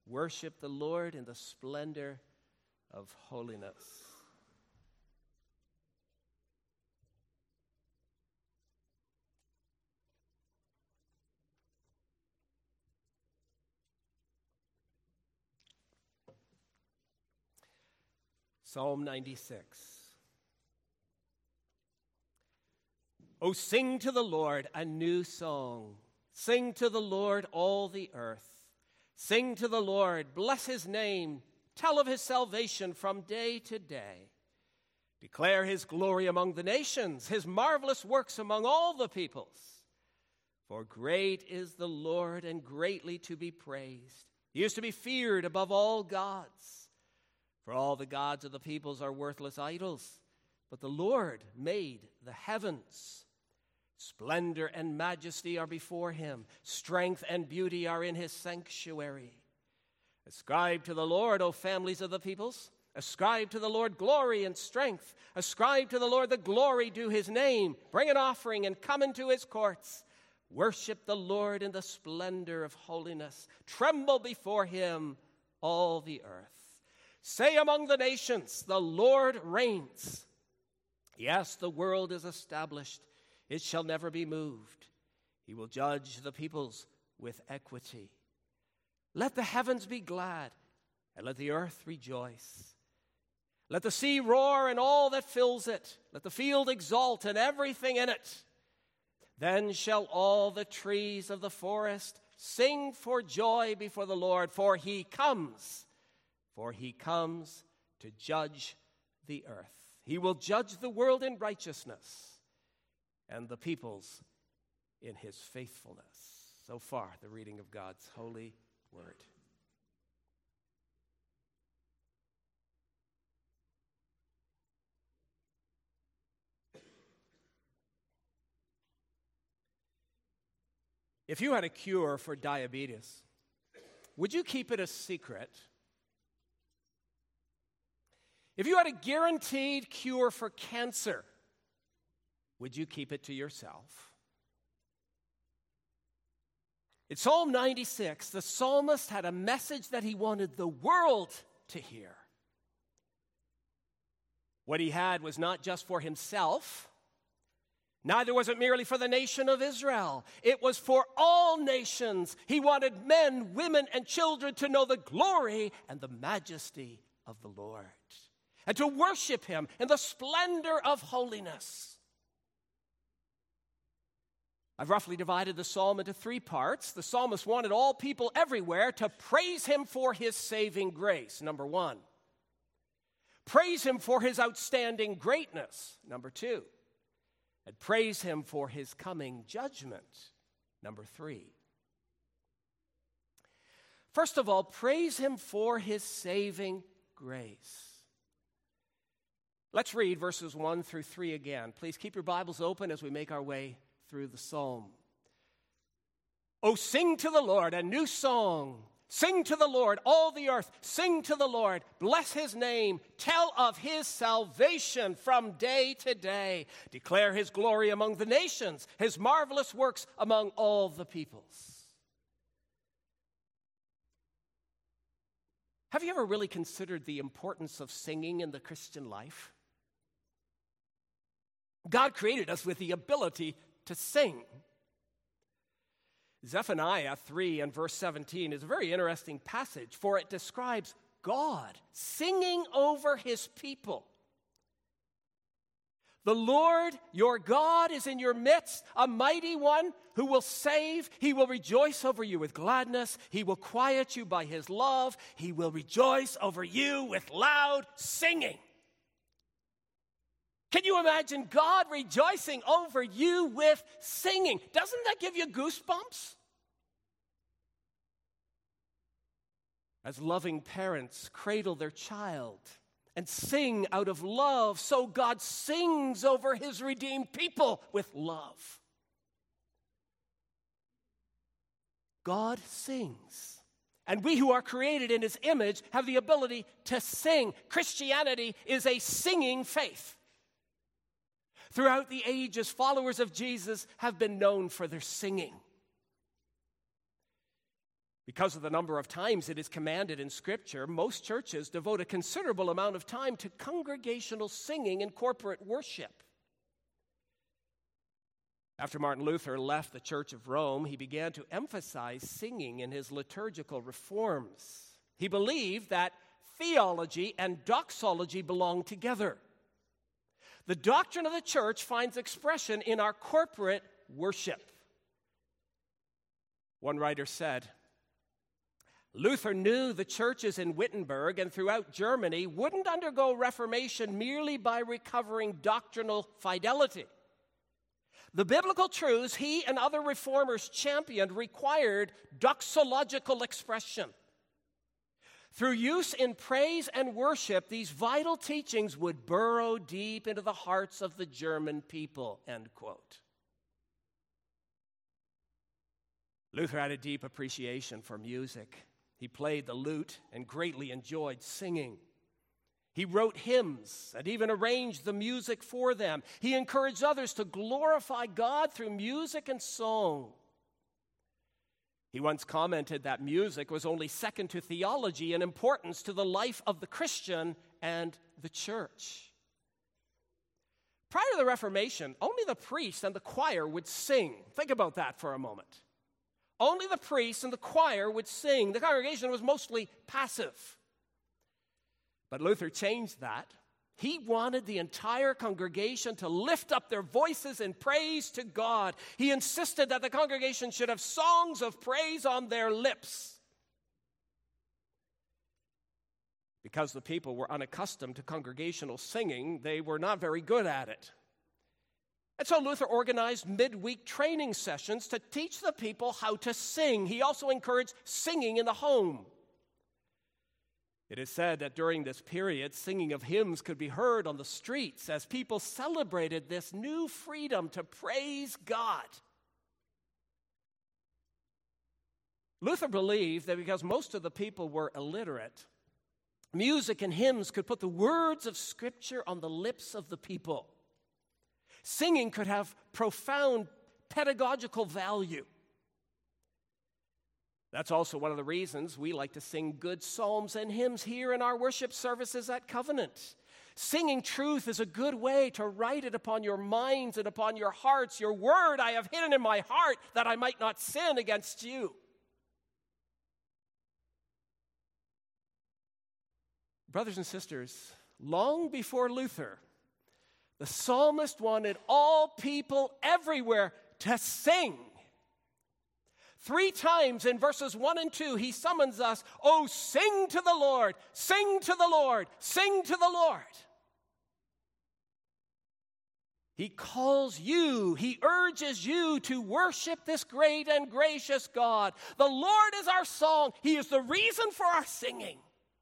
Worship the Lord in the splendor of holiness. Psalm 96. Oh, sing to the Lord a new song. Sing to the Lord, all the earth. Sing to the Lord, bless his name. Tell of his salvation from day to day. Declare his glory among the nations, his marvelous works among all the peoples. For great is the Lord and greatly to be praised. He is to be feared above all gods. For all the gods of the peoples are worthless idols, but the Lord made the heavens. Splendor and majesty are before him. Strength and beauty are in his sanctuary. Ascribe to the Lord, O families of the peoples. Ascribe to the Lord glory and strength. Ascribe to the Lord the glory due his name. Bring an offering and come into his courts. Worship the Lord in the splendor of holiness. Tremble before him, all the earth. Say among the nations, the Lord reigns. Yes, the world is established. It shall never be moved. He will judge the peoples with equity. Let the heavens be glad, and let the earth rejoice. Let the sea roar and all that fills it. Let the field exult and everything in it. Then shall all the trees of the forest sing for joy before the Lord, for he comes to judge the earth. He will judge the world in righteousness and the peoples in his faithfulness. So far, the reading of God's holy word. If you had a cure for diabetes, would you keep it a secret? If you had a guaranteed cure for cancer, would you keep it to yourself? In Psalm 96, the psalmist had a message that he wanted the world to hear. What he had was not just for himself, neither was it merely for the nation of Israel. It was for all nations. He wanted men, women, and children to know the glory and the majesty of the Lord, and to worship him in the splendor of holiness. I've roughly divided the psalm into three parts. The psalmist wanted all people everywhere to praise him for his saving grace, number one. Praise him for his outstanding greatness, number two. And praise him for his coming judgment, number three. First of all, praise him for his saving grace. Let's read verses 1 through 3 again. Please keep your Bibles open as we make our way through the psalm. Oh, sing to the Lord a new song. Sing to the Lord, all the earth. Sing to the Lord. Bless his name. Tell of his salvation from day to day. Declare his glory among the nations, his marvelous works among all the peoples. Have you ever really considered the importance of singing in the Christian life? God created us with the ability to sing. Zephaniah 3 and verse 17 is a very interesting passage, for it describes God singing over his people. The Lord your God is in your midst, a mighty one who will save. He will rejoice over you with gladness. He will quiet you by his love. He will rejoice over you with loud singing. Can you imagine God rejoicing over you with singing? Doesn't that give you goosebumps? As loving parents cradle their child and sing out of love, so God sings over his redeemed people with love. God sings. And we who are created in his image have the ability to sing. Christianity is a singing faith. Throughout the ages, followers of Jesus have been known for their singing. Because of the number of times it is commanded in Scripture, most churches devote a considerable amount of time to congregational singing and corporate worship. After Martin Luther left the Church of Rome, he began to emphasize singing in his liturgical reforms. He believed that theology and doxology belong together. The doctrine of the church finds expression in our corporate worship. One writer said, Luther knew the churches in Wittenberg and throughout Germany wouldn't undergo reformation merely by recovering doctrinal fidelity. The biblical truths he and other reformers championed required doxological expression. Through use in praise and worship, these vital teachings would burrow deep into the hearts of the German people, end quote. Luther had a deep appreciation for music. He played the lute and greatly enjoyed singing. He wrote hymns and even arranged the music for them. He encouraged others to glorify God through music and song. He once commented that music was only second to theology in importance to the life of the Christian and the church. Prior to the Reformation, only the priest and the choir would sing. Think about that for a moment. Only the priest and the choir would sing. The congregation was mostly passive. But Luther changed that. He wanted the entire congregation to lift up their voices in praise to God. He insisted that the congregation should have songs of praise on their lips. Because the people were unaccustomed to congregational singing, they were not very good at it. And so Luther organized midweek training sessions to teach the people how to sing. He also encouraged singing in the home. It is said that during this period, singing of hymns could be heard on the streets as people celebrated this new freedom to praise God. Luther believed that because most of the people were illiterate, music and hymns could put the words of Scripture on the lips of the people. Singing could have profound pedagogical value. That's also one of the reasons we like to sing good psalms and hymns here in our worship services at Covenant. Singing truth is a good way to write it upon your minds and upon your hearts. Your word I have hidden in my heart that I might not sin against you. Brothers and sisters, long before Luther, the psalmist wanted all people everywhere to sing. 3 times in verses 1 and 2, he summons us, "Oh, sing to the Lord, sing to the Lord, sing to the Lord." He calls you, he urges you to worship this great and gracious God. The Lord is our song. He is the reason for our singing.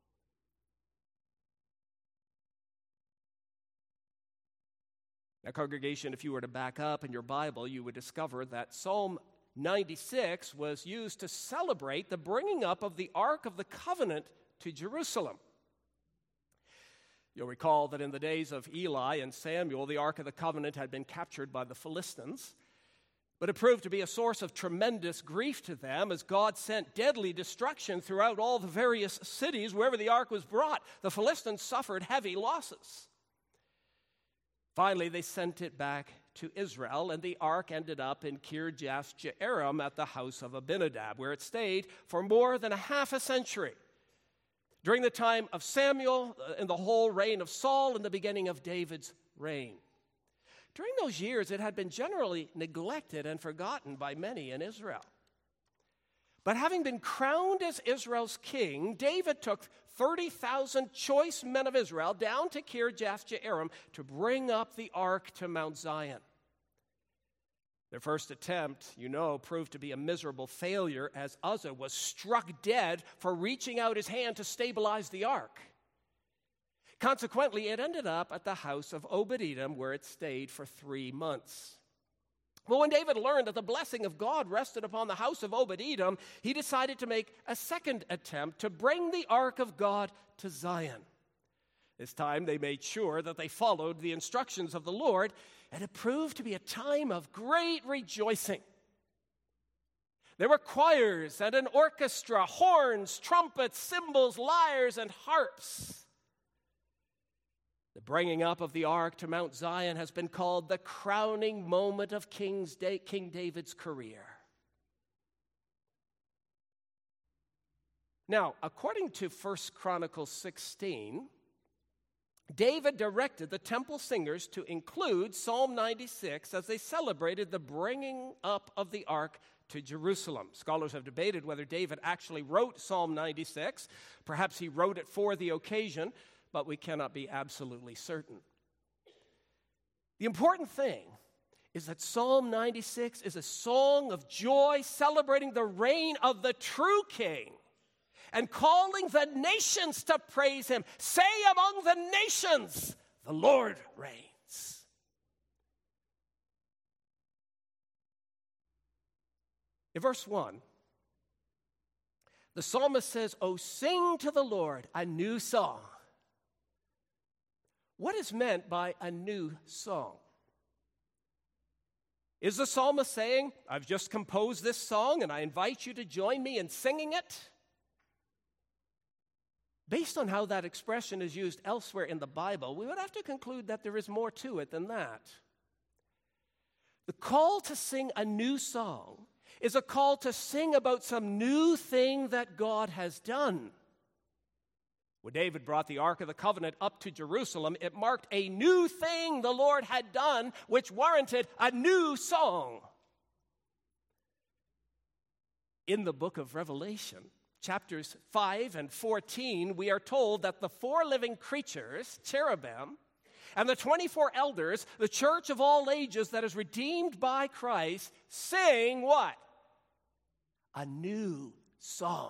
Now, congregation, if you were to back up in your Bible, you would discover that Psalm 96 was used to celebrate the bringing up of the Ark of the Covenant to Jerusalem. You'll recall that in the days of Eli and Samuel, the Ark of the Covenant had been captured by the Philistines, but it proved to be a source of tremendous grief to them as God sent deadly destruction throughout all the various cities wherever the Ark was brought. The Philistines suffered heavy losses. Finally, they sent it back to Israel, and the ark ended up in Kirjath-Jearim at the house of Abinadab, where it stayed for more than a half a century, during the time of Samuel, in the whole reign of Saul, and the beginning of David's reign. During those years, it had been generally neglected and forgotten by many in Israel. But having been crowned as Israel's king, David took 30,000 choice men of Israel down to Kirjath-Jearim to bring up the ark to Mount Zion. Their first attempt, proved to be a miserable failure as Uzzah was struck dead for reaching out his hand to stabilize the ark. Consequently, it ended up at the house of Obed-Edom, where it stayed for 3 months. Well, when David learned that the blessing of God rested upon the house of Obed-Edom, he decided to make a second attempt to bring the ark of God to Zion. This time, they made sure that they followed the instructions of the Lord, and it proved to be a time of great rejoicing. There were choirs and an orchestra, horns, trumpets, cymbals, lyres, and harps. The bringing up of the ark to Mount Zion has been called the crowning moment of King David's career. Now, according to 1 Chronicles 16, David directed the temple singers to include Psalm 96 as they celebrated the bringing up of the ark to Jerusalem. Scholars have debated whether David actually wrote Psalm 96. Perhaps he wrote it for the occasion, but we cannot be absolutely certain. The important thing is that Psalm 96 is a song of joy celebrating the reign of the true king and calling the nations to praise him. Say among the nations, the Lord reigns. In verse 1, the psalmist says, "Oh, sing to the Lord a new song." What is meant by a new song? Is the psalmist saying, I've just composed this song and I invite you to join me in singing it? Based on how that expression is used elsewhere in the Bible, we would have to conclude that there is more to it than that. The call to sing a new song is a call to sing about some new thing that God has done. When David brought the Ark of the Covenant up to Jerusalem, it marked a new thing the Lord had done, which warranted a new song. In the book of Revelation, chapters 5 and 14, we are told that the 4 living creatures, cherubim, and the 24 elders, the church of all ages that is redeemed by Christ, sing what? A new song.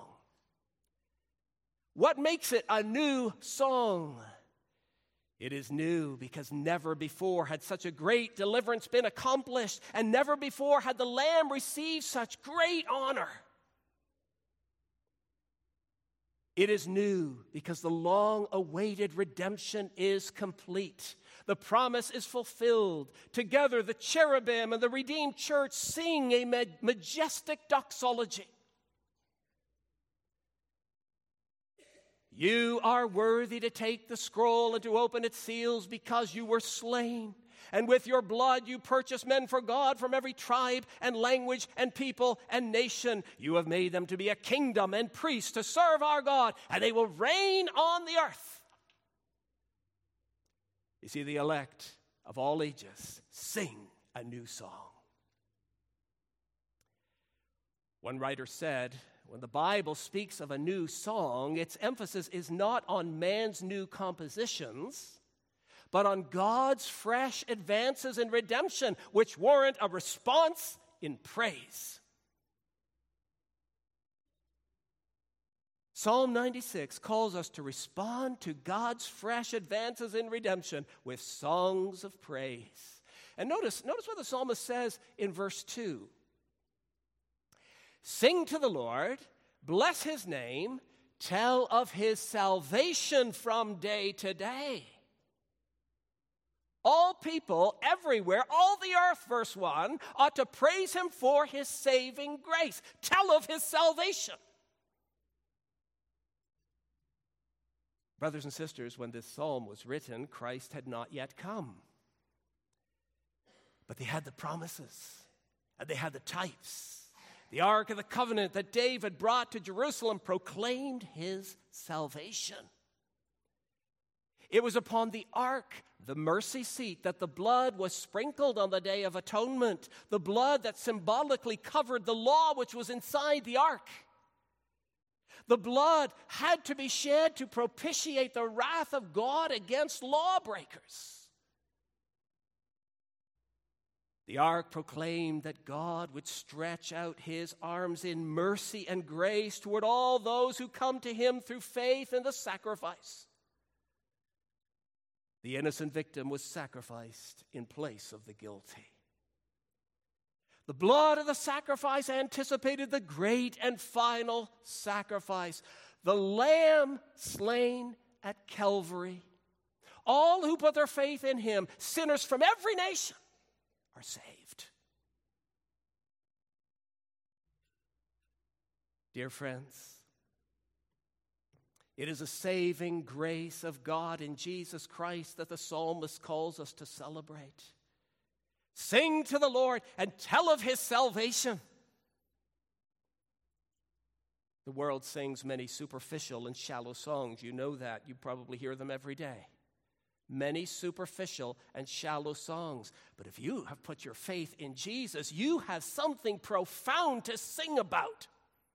What makes it a new song? It is new because never before had such a great deliverance been accomplished, and never before had the Lamb received such great honor. It is new because the long-awaited redemption is complete. The promise is fulfilled. Together, the cherubim and the redeemed church sing a majestic doxology. You are worthy to take the scroll and to open its seals because you were slain. And with your blood you purchased men for God from every tribe and language and people and nation. You have made them to be a kingdom and priests to serve our God, and they will reign on the earth. You see, the elect of all ages sing a new song. One writer said, when the Bible speaks of a new song, its emphasis is not on man's new compositions, but on God's fresh advances in redemption, which warrant a response in praise. Psalm 96 calls us to respond to God's fresh advances in redemption with songs of praise. And notice what the psalmist says in verse 2. Sing to the Lord, bless his name, tell of his salvation from day to day. All people everywhere, all the earth, verse 1, ought to praise him for his saving grace. Tell of his salvation. Brothers and sisters, when this psalm was written, Christ had not yet come. But they had the promises, and they had the types. The Ark of the Covenant that David brought to Jerusalem proclaimed his salvation. It was upon the ark, the mercy seat, that the blood was sprinkled on the Day of Atonement, the blood that symbolically covered the law which was inside the ark. The blood had to be shed to propitiate the wrath of God against lawbreakers. The ark proclaimed that God would stretch out his arms in mercy and grace toward all those who come to him through faith in the sacrifice. The innocent victim was sacrificed in place of the guilty. The blood of the sacrifice anticipated the great and final sacrifice, the Lamb slain at Calvary. All who put their faith in him, sinners from every nation, are saved. Dear friends, it is a saving grace of God in Jesus Christ that the psalmist calls us to celebrate. Sing to the Lord and tell of his salvation. The world sings many superficial and shallow songs. You know that. You probably hear them every day. Many superficial and shallow songs. But if you have put your faith in Jesus, you have something profound to sing about.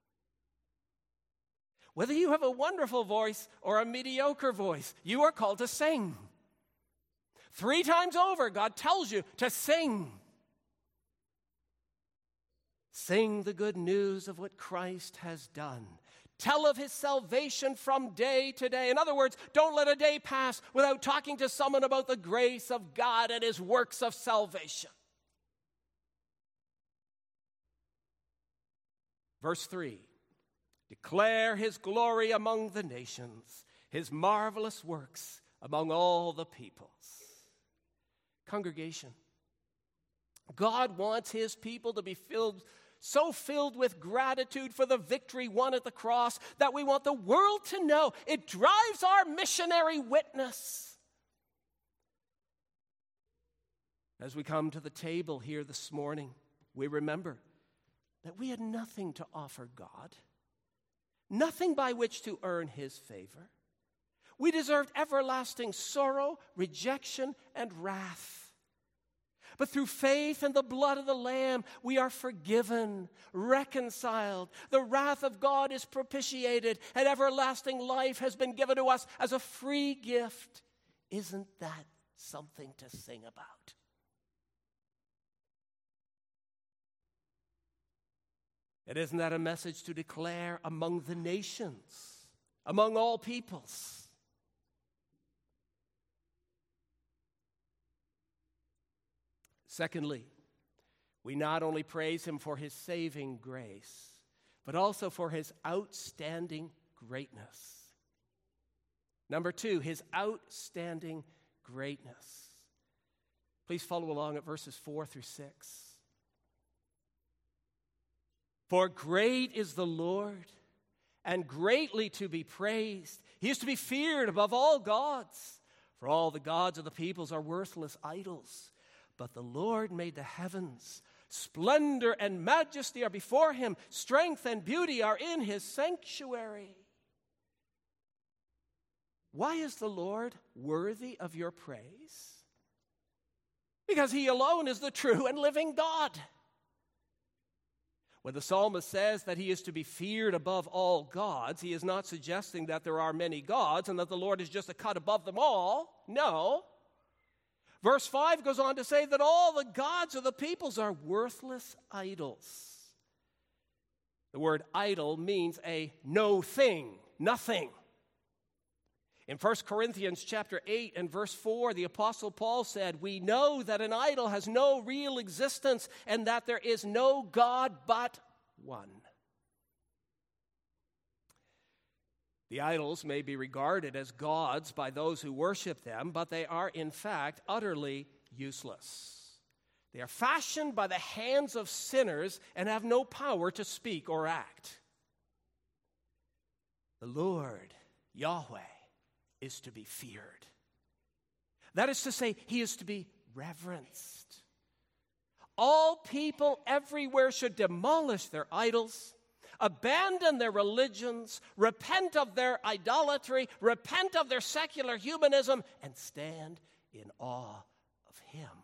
Whether you have a wonderful voice or a mediocre voice, you are called to sing. 3 times over, God tells you to sing. Sing the good news of what Christ has done. Tell of his salvation from day to day. In other words, don't let a day pass without talking to someone about the grace of God and his works of salvation. Verse 3. Declare his glory among the nations, his marvelous works among all the peoples. Congregation, God wants his people to be so filled with gratitude for the victory won at the cross that we want the world to know. It drives our missionary witness. As we come to the table here this morning, we remember that we had nothing to offer God. Nothing by which to earn his favor. We deserved everlasting sorrow, rejection, and wrath. But through faith in the blood of the Lamb, we are forgiven, reconciled. The wrath of God is propitiated, and everlasting life has been given to us as a free gift. Isn't that something to sing about? And isn't that a message to declare among the nations, among all peoples? Secondly, we not only praise him for his saving grace, but also for his outstanding greatness. Number 2, his outstanding greatness. Please follow along at verses 4 through 6. For great is the Lord, and greatly to be praised. He is to be feared above all gods. For all the gods of the peoples are worthless idols. But the Lord made the heavens. Splendor and majesty are before him. Strength and beauty are in his sanctuary. Why is the Lord worthy of your praise? Because he alone is the true and living God. When the psalmist says that he is to be feared above all gods, he is not suggesting that there are many gods and that the Lord is just a cut above them all. No. Verse 5 goes on to say that all the gods of the peoples are worthless idols. The word idol means a no thing, nothing. In 1 Corinthians chapter 8 and verse 4, the Apostle Paul said, "We know that an idol has no real existence and that there is no God but one." The idols may be regarded as gods by those who worship them, but they are in fact utterly useless. They are fashioned by the hands of sinners and have no power to speak or act. The Lord, Yahweh, is to be feared. That is to say, he is to be reverenced. All people everywhere should demolish their idols, abandon their religions, repent of their idolatry, repent of their secular humanism, and stand in awe of him.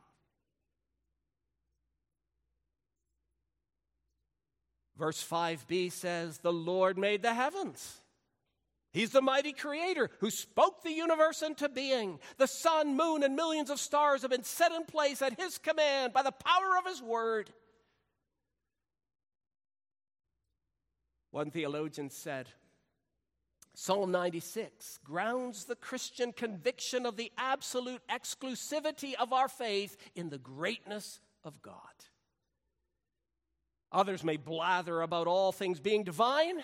Verse 5b says, "The Lord made the heavens." He's the mighty creator who spoke the universe into being. The sun, moon, and millions of stars have been set in place at his command by the power of his word. One theologian said, Psalm 96 grounds the Christian conviction of the absolute exclusivity of our faith in the greatness of God. Others may blather about all things being divine,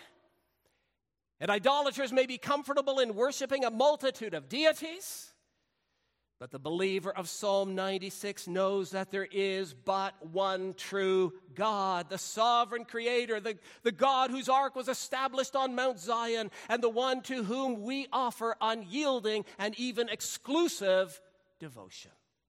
and idolaters may be comfortable in worshiping a multitude of deities. But the believer of Psalm 96 knows that there is but one true God, the sovereign creator, the God whose ark was established on Mount Zion, and the one to whom we offer unyielding and even exclusive devotion.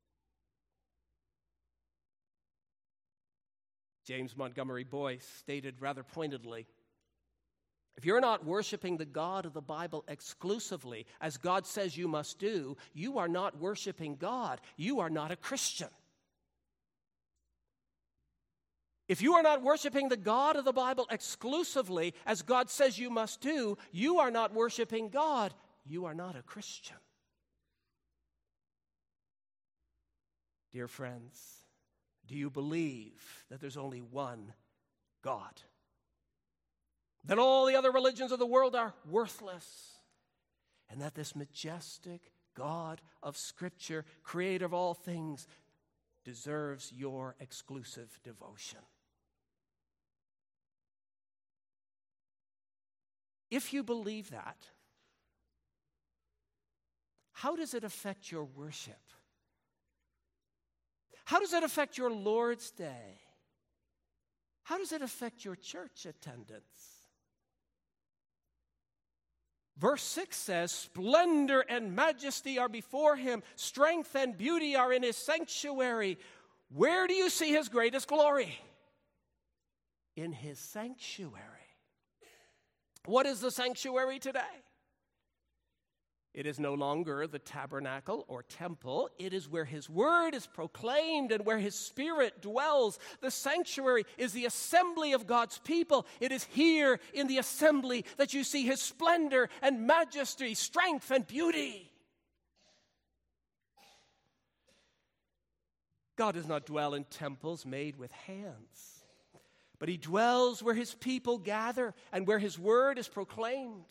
James Montgomery Boyce stated rather pointedly, if you're not worshiping the God of the Bible exclusively, as God says you must do, you are not worshiping God. You are not a Christian. If you are not worshiping the God of the Bible exclusively, as God says you must do, you are not worshiping God. You are not a Christian. Dear friends, do you believe that there's only one God? That all the other religions of the world are worthless, and that this majestic God of Scripture, creator of all things, deserves your exclusive devotion? If you believe that, how does it affect your worship? How does it affect your Lord's Day? How does it affect your church attendance? Verse 6 says, splendor and majesty are before him, strength and beauty are in his sanctuary. Where do you see his greatest glory? In his sanctuary. What is the sanctuary today? It is no longer the tabernacle or temple. It is where his word is proclaimed and where his spirit dwells. The sanctuary is the assembly of God's people. It is here in the assembly that you see his splendor and majesty, strength and beauty. God does not dwell in temples made with hands, but he dwells where his people gather and where his word is proclaimed.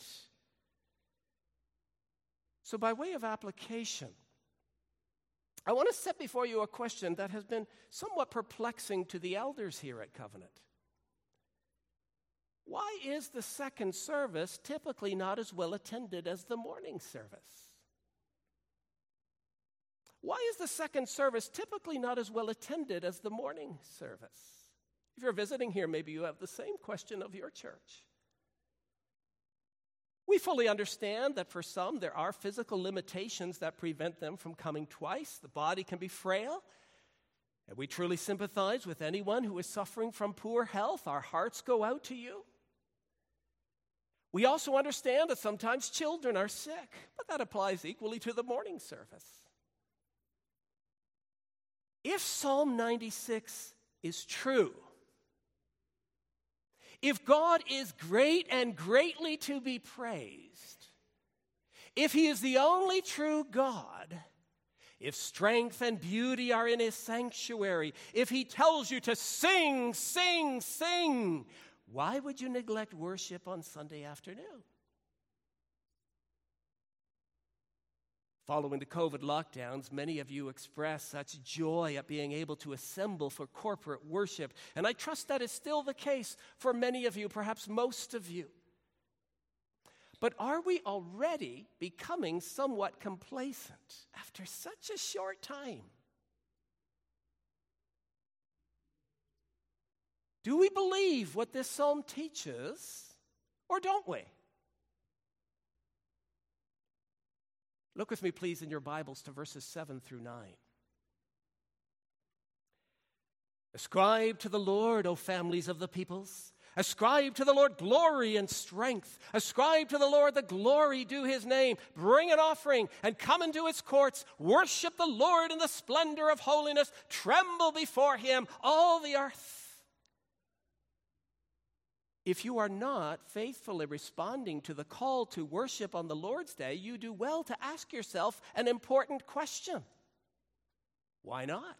So by way of application, I want to set before you a question that has been somewhat perplexing to the elders here at Covenant. Why is the second service typically not as well attended as the morning service? Why is the second service typically not as well attended as the morning service? If you're visiting here, maybe you have the same question of your church. We fully understand that for some, there are physical limitations that prevent them from coming twice. The body can be frail, and we truly sympathize with anyone who is suffering from poor health. Our hearts go out to you. We also understand that sometimes children are sick, but that applies equally to the morning service. If Psalm 96 is true, if God is great and greatly to be praised, if he is the only true God, if strength and beauty are in his sanctuary, if he tells you to sing, sing, sing, why would you neglect worship on Sunday afternoon? Following the COVID lockdowns, many of you expressed such joy at being able to assemble for corporate worship. And I trust that is still the case for many of you, perhaps most of you. But are we already becoming somewhat complacent after such a short time? Do we believe what this psalm teaches, or don't we? Look with me, please, in your Bibles to verses 7 through 9. Ascribe to the Lord, O families of the peoples. Ascribe to the Lord glory and strength. Ascribe to the Lord the glory due his name. Bring an offering and come into his courts. Worship the Lord in the splendor of holiness. Tremble before him, all the earth. If you are not faithfully responding to the call to worship on the Lord's Day, you do well to ask yourself an important question. Why not?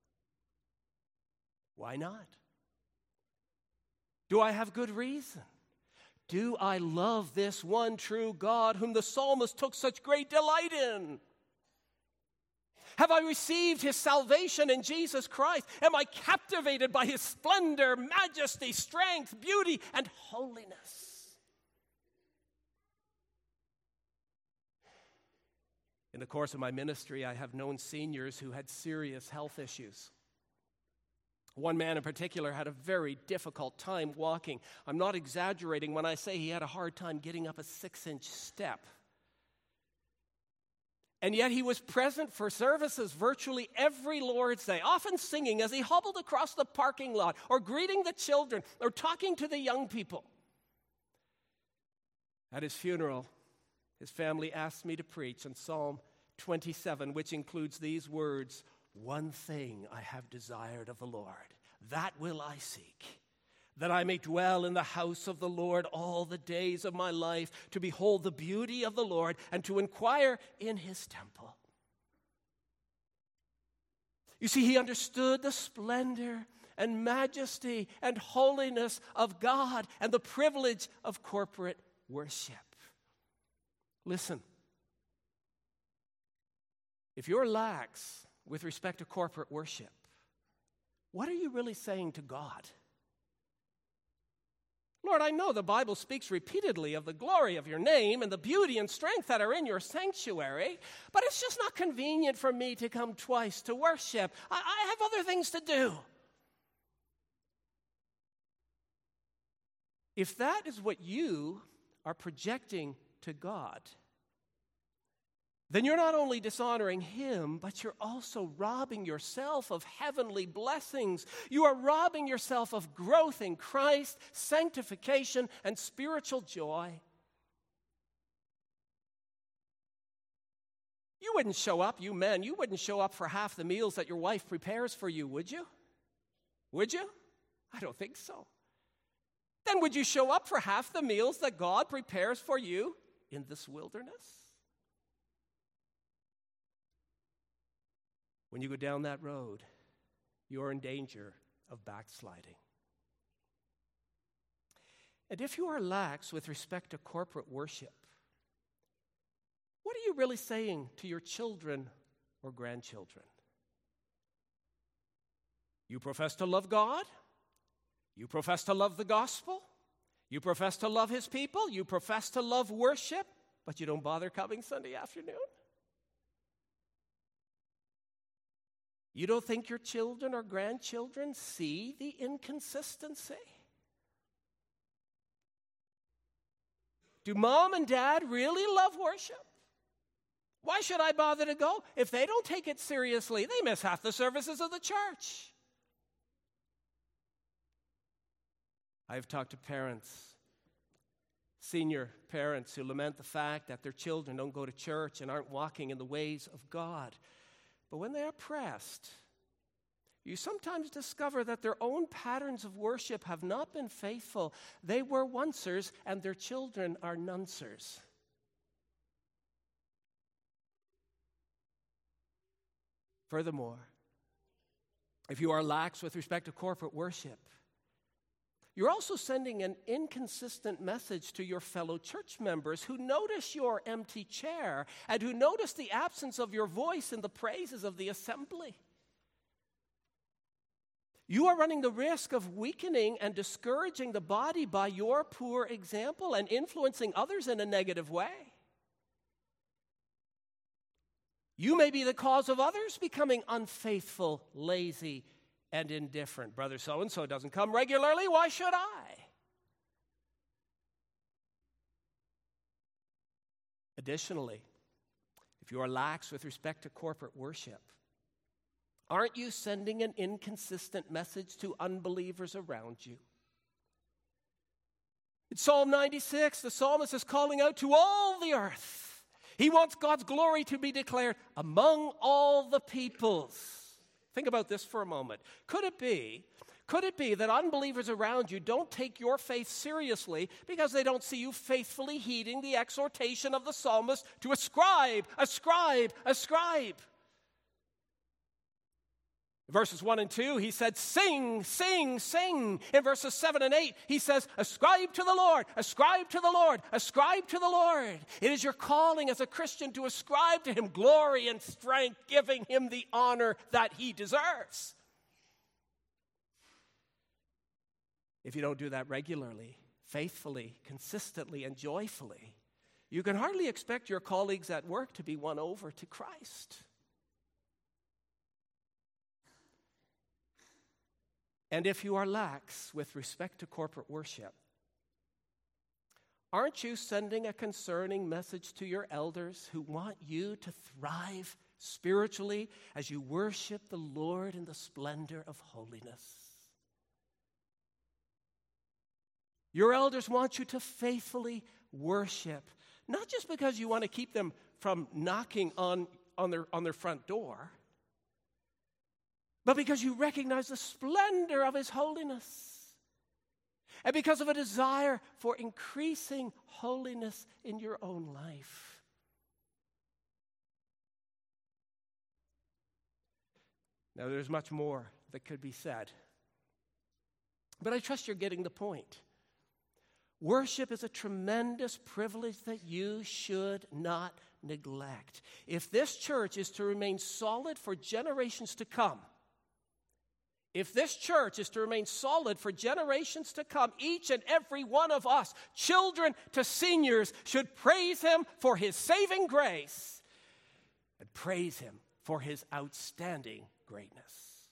Why not? Do I have good reason? Do I love this one true God whom the psalmist took such great delight in? Have I received his salvation in Jesus Christ? Am I captivated by his splendor, majesty, strength, beauty, and holiness? In the course of my ministry, I have known seniors who had serious health issues. One man in particular had a very difficult time walking. I'm not exaggerating when I say he had a hard time getting up a 6-inch step. And yet he was present for services virtually every Lord's Day, often singing as he hobbled across the parking lot, or greeting the children, or talking to the young people. At his funeral, his family asked me to preach on Psalm 27, which includes these words, "One thing I have desired of the Lord, that will I seek, that I may dwell in the house of the Lord all the days of my life, to behold the beauty of the Lord and to inquire in his temple." You see, he understood the splendor and majesty and holiness of God and the privilege of corporate worship. Listen, if you're lax with respect to corporate worship, what are you really saying to God? Lord, I know the Bible speaks repeatedly of the glory of your name and the beauty and strength that are in your sanctuary, but it's just not convenient for me to come twice to worship. I have other things to do. If that is what you are projecting to God, then you're not only dishonoring him, but you're also robbing yourself of heavenly blessings. You are robbing yourself of growth in Christ, sanctification, and spiritual joy. You wouldn't show up, you men, you wouldn't show up for half the meals that your wife prepares for you, would you? Would you? I don't think so. Then would you show up for half the meals that God prepares for you in this wilderness? When you go down that road, you're in danger of backsliding. And if you are lax with respect to corporate worship, what are you really saying to your children or grandchildren? You profess to love God. You profess to love the gospel. You profess to love his people. You profess to love worship, but you don't bother coming Sunday afternoon. You don't think your children or grandchildren see the inconsistency? Do mom and dad really love worship? Why should I bother to go? If they don't take it seriously, they miss half the services of the church. I've talked to parents, senior parents, who lament the fact that their children don't go to church and aren't walking in the ways of God. But when they are pressed, you sometimes discover that their own patterns of worship have not been faithful. They were oncers, and their children are noncers. Furthermore, if you are lax with respect to corporate worship, you're also sending an inconsistent message to your fellow church members who notice your empty chair and who notice the absence of your voice in the praises of the assembly. You are running the risk of weakening and discouraging the body by your poor example and influencing others in a negative way. You may be the cause of others becoming unfaithful, lazy, and indifferent. Brother so-and-so doesn't come regularly, why should I? Additionally, if you are lax with respect to corporate worship, aren't you sending an inconsistent message to unbelievers around you? In Psalm 96, the psalmist is calling out to all the earth. He wants God's glory to be declared among all the peoples. Think about this for a moment. Could it be that unbelievers around you don't take your faith seriously because they don't see you faithfully heeding the exhortation of the psalmist to ascribe? In verses 1 and 2, he said, sing, sing, sing. In verses 7 and 8, he says, ascribe to the Lord, ascribe to the Lord, ascribe to the Lord. It is your calling as a Christian to ascribe to him glory and strength, giving him the honor that he deserves. If you don't do that regularly, faithfully, consistently, and joyfully, you can hardly expect your colleagues at work to be won over to Christ. And if you are lax with respect to corporate worship, aren't you sending a concerning message to your elders who want you to thrive spiritually as you worship the Lord in the splendor of holiness? Your elders want you to faithfully worship, not just because you want to keep them from knocking on their front door, but because you recognize the splendor of His holiness, and because of a desire for increasing holiness in your own life. Now, there's much more that could be said, but I trust you're getting the point. Worship is a tremendous privilege that you should not neglect. If this church is to remain solid for generations to come, each and every one of us, children to seniors, should praise Him for His saving grace and praise Him for His outstanding greatness.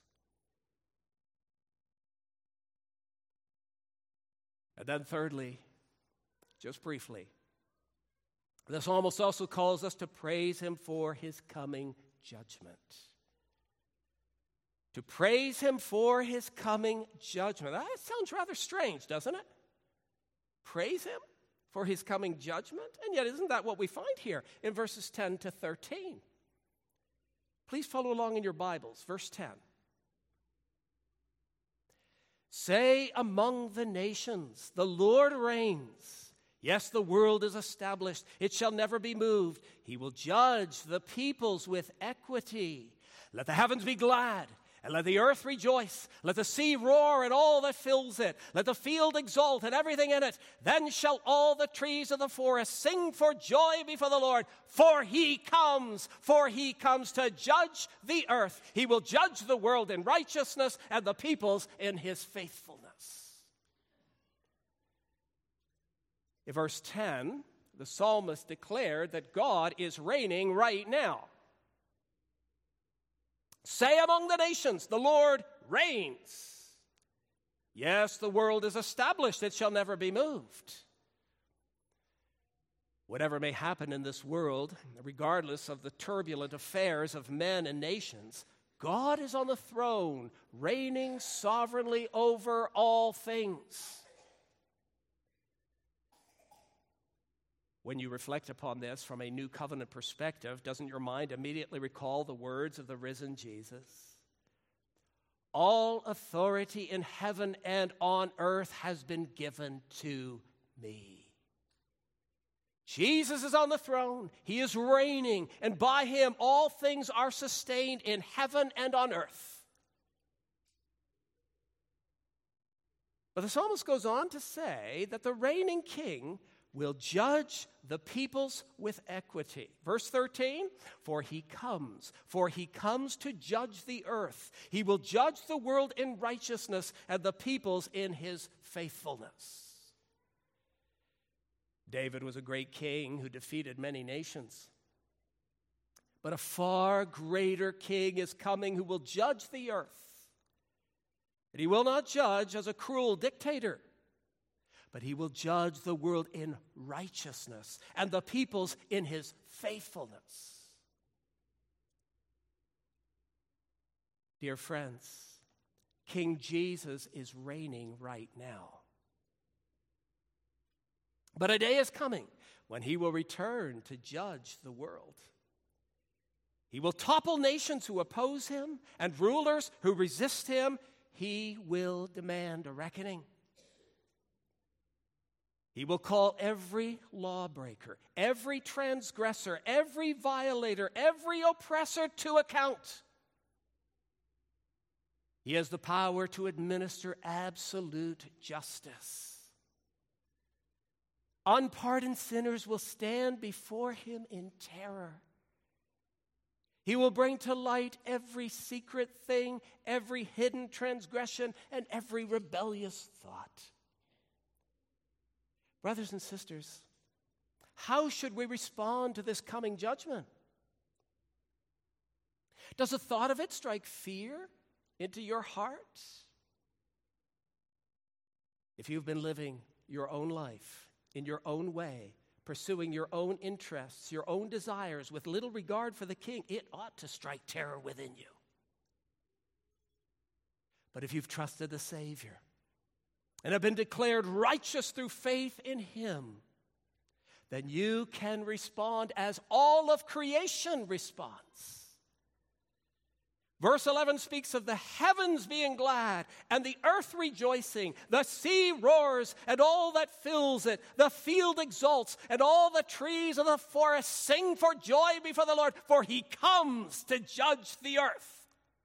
And then thirdly, just briefly, the psalmist also calls us to praise Him for His coming judgment. To praise Him for His coming judgment. That sounds rather strange, doesn't it? Praise Him for His coming judgment? And yet, isn't that what we find here in verses 10 to 13? Please follow along in your Bibles. Verse 10. Say among the nations, the Lord reigns. Yes, the world is established. It shall never be moved. He will judge the peoples with equity. Let the heavens be glad, and let the earth rejoice. Let the sea roar and all that fills it. Let the field exult and everything in it. Then shall all the trees of the forest sing for joy before the Lord. For He comes to judge the earth. He will judge the world in righteousness and the peoples in His faithfulness. In verse 10, the psalmist declared that God is reigning right now. Say among the nations, the Lord reigns. Yes, the world is established, it shall never be moved. Whatever may happen in this world, regardless of the turbulent affairs of men and nations, God is on the throne, reigning sovereignly over all things. When you reflect upon this from a new covenant perspective, doesn't your mind immediately recall the words of the risen Jesus? All authority in heaven and on earth has been given to me. Jesus is on the throne. He is reigning, and by Him all things are sustained in heaven and on earth. But the psalmist goes on to say that the reigning king will judge the peoples with equity. Verse 13, for he comes to judge the earth. He will judge the world in righteousness and the peoples in His faithfulness. David was a great king who defeated many nations. But a far greater king is coming who will judge the earth. And He will not judge as a cruel dictator, but He will judge the world in righteousness and the peoples in His faithfulness. Dear friends, King Jesus is reigning right now. But a day is coming when He will return to judge the world. He will topple nations who oppose Him and rulers who resist Him. He will demand a reckoning. He will call every lawbreaker, every transgressor, every violator, every oppressor to account. He has the power to administer absolute justice. Unpardoned sinners will stand before Him in terror. He will bring to light every secret thing, every hidden transgression, and every rebellious thought. Brothers and sisters, How should we respond to this coming judgment? Does the thought of it strike fear into your heart? If you've been living your own life in your own way, pursuing your own interests, your own desires, with little regard for the King, it ought to strike terror within you. But if you've trusted the Savior and have been declared righteous through faith in Him, then you can respond as all of creation responds. Verse 11 speaks of the heavens being glad and the earth rejoicing. The sea roars and all that fills it. The field exults and all the trees of the forest sing for joy before the Lord, for He comes to judge the earth.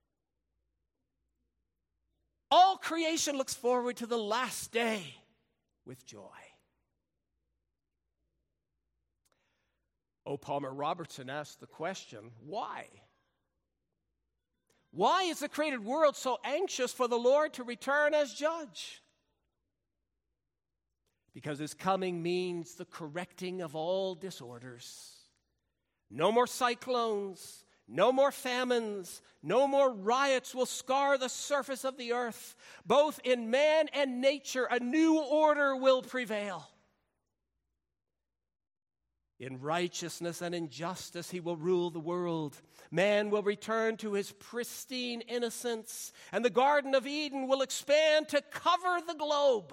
All creation looks forward to the last day with joy. O. Palmer Robertson asked the question, why? Why is the created world so anxious for the Lord to return as judge? Because His coming means the correcting of all disorders. No more cyclones, no more famines, no more riots will scar the surface of the earth. Both in man and nature, a new order will prevail. In righteousness and in justice, He will rule the world. Man will return to his pristine innocence, and the Garden of Eden will expand to cover the globe.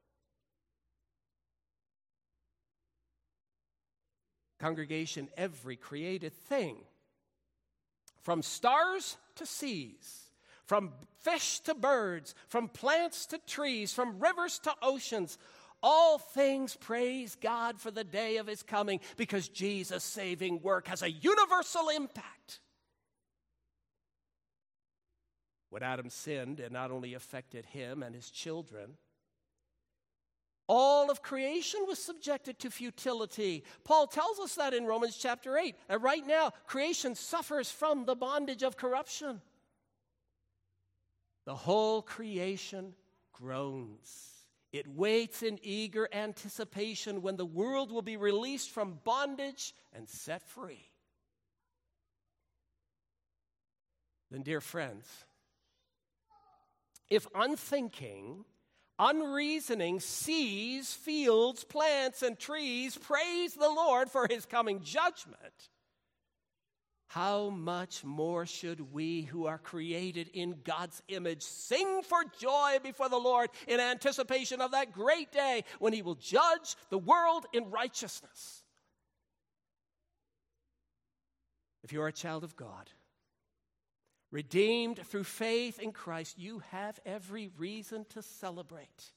Congregation, every created thing, from stars to seas, from fish to birds, from plants to trees, from rivers to oceans, all things praise God for the day of His coming, because Jesus' saving work has a universal impact. When Adam sinned, it not only affected him and his children, all of creation was subjected to futility. Paul tells us that in Romans chapter 8. And right now, creation suffers from the bondage of corruption. The whole creation groans. It waits in eager anticipation when the world will be released from bondage and set free. Then, dear friends, if unthinking, unreasoning seas, fields, plants, and trees praise the Lord for His coming judgment, how much more should we who are created in God's image sing for joy before the Lord in anticipation of that great day when He will judge the world in righteousness? If you are a child of God, redeemed through faith in Christ, you have every reason to celebrate.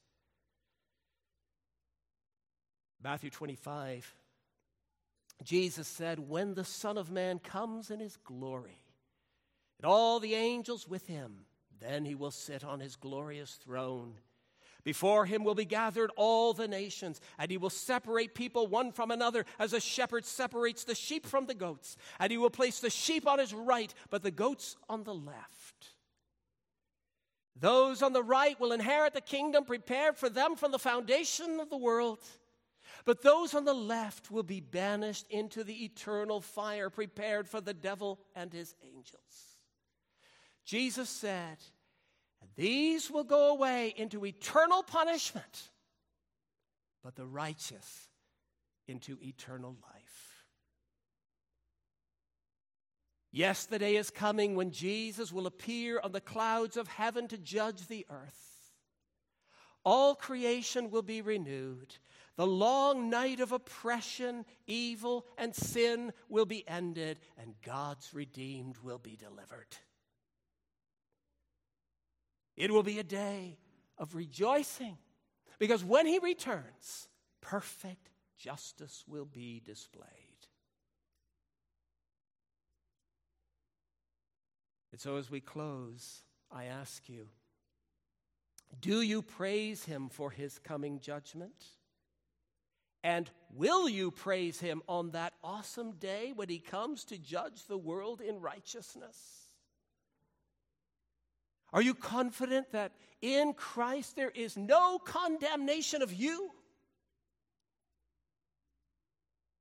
Matthew 25, Jesus said, when the Son of Man comes in His glory, and all the angels with Him, then He will sit on His glorious throne. Before Him will be gathered all the nations, and He will separate people one from another as a shepherd separates the sheep from the goats. And He will place the sheep on His right, but the goats on the left. Those on the right will inherit the kingdom prepared for them from the foundation of the world. But those on the left will be banished into the eternal fire prepared for the devil and his angels. Jesus said, these will go away into eternal punishment, but the righteous into eternal life. Yes, the day is coming when Jesus will appear on the clouds of heaven to judge the earth. All creation will be renewed. The long night of oppression, evil, and sin will be ended, and God's redeemed will be delivered. It will be a day of rejoicing, because when He returns, perfect justice will be displayed. And so as we close, I ask you, do you praise Him for His coming judgment? And will you praise Him on that awesome day when He comes to judge the world in righteousness? Are you confident that in Christ there is no condemnation of you?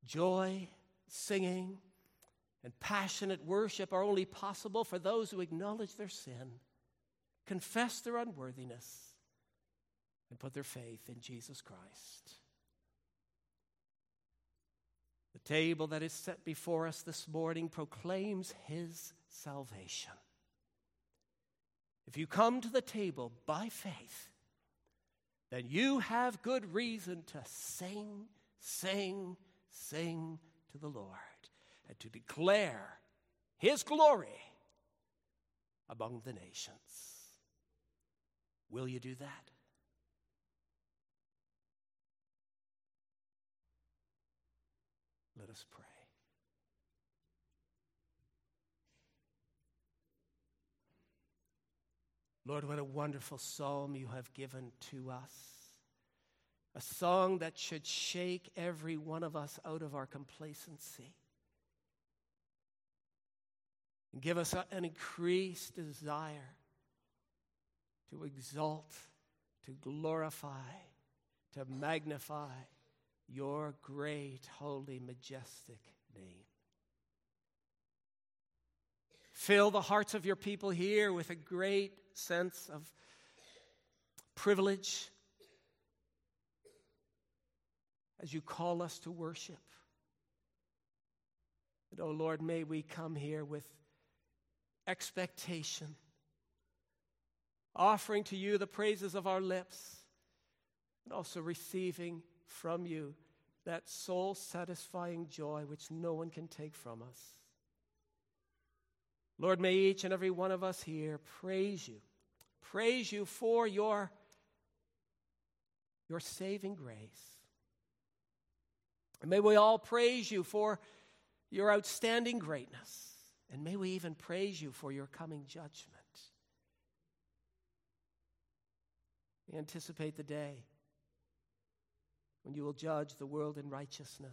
Joy, singing, and passionate worship are only possible for those who acknowledge their sin, confess their unworthiness, and put their faith in Jesus Christ. The table that is set before us this morning proclaims his salvation. If you come to the table by faith, then you have good reason to sing, sing, sing to the Lord and to declare his glory among the nations. Will you do that? Let us pray. Lord, what a wonderful psalm you have given to us. A song that should shake every one of us out of our complacency and give us an increased desire to exalt, to glorify, to magnify your great, holy, majestic name. Fill the hearts of your people here with a great sense of privilege as you call us to worship. And oh Lord, may we come here with expectation, offering to you the praises of our lips, and also receiving from you that soul-satisfying joy which no one can take from us. Lord, may each and every one of us here praise you for your saving grace. And may we all praise you for your outstanding greatness. And may we even praise you for your coming judgment. We anticipate the day when you will judge the world in righteousness.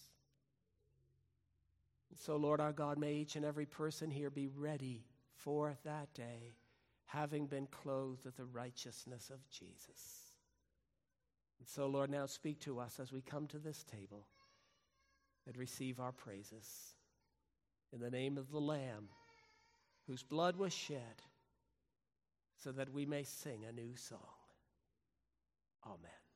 And so, Lord our God, may each and every person here be ready for that day, having been clothed with the righteousness of Jesus. And so, Lord, now speak to us as we come to this table and receive our praises. In the name of the Lamb, whose blood was shed, so that we may sing a new song. Amen.